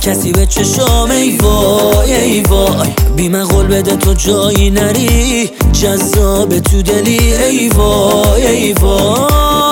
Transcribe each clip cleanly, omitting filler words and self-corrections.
کسی به چشام ای وای ای وای بی من قول بده تو جایی نری جذاب تو دلی ای وای ای وای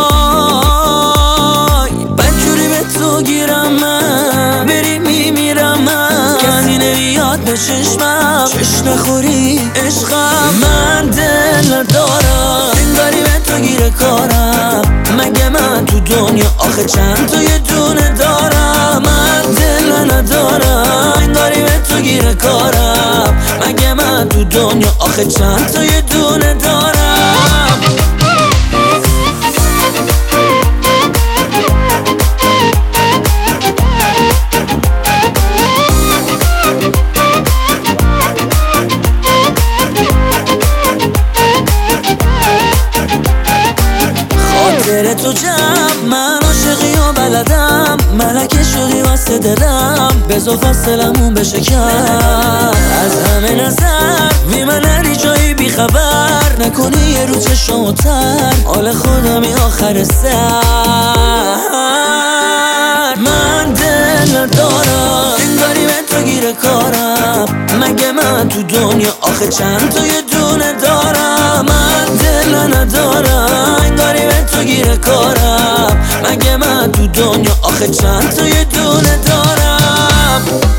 بدجوری به تو گیرم من بری میمیرم من کسی نمیاد به چشمم چش نخوری عشقم من دل ندارم انگاری به تو گیره کارم مگه من تو دنیا آخه چند تا یه دونه دارم من دل ندارم انگاری به تو گیره کارم مگه من تو دنیا آخه چند تا یه دونه دارم خاطر تو جمع من عاشقی و بلدم ملکه شدی واسه دلم بذار فاصلمون بشه کم از همه نظر بی من نری جایی بی خبر نکنی یه رو چشم و تر حال خودمی آخر سر من دل ندارم انگاری به تو گیره کارم مگه من تو دنیا آخه چند تا یه دونه دارم من دل ندارم انگاری به تو گیره کارم مگه من تو دنیا آخه چند تا یه دونه دارم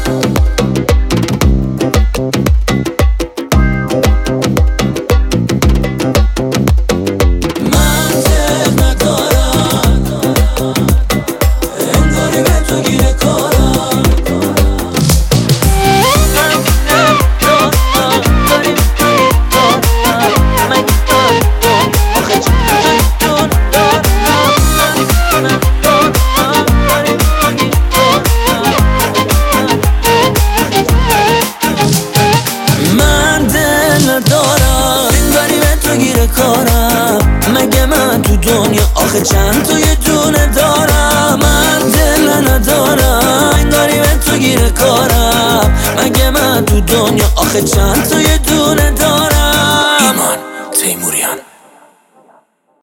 مگه من تو دنیا آخه چند تا یه دونه دارم من دل ندارم انگاری به تو گیره کارم مگه من تو دنیا آخه چند تا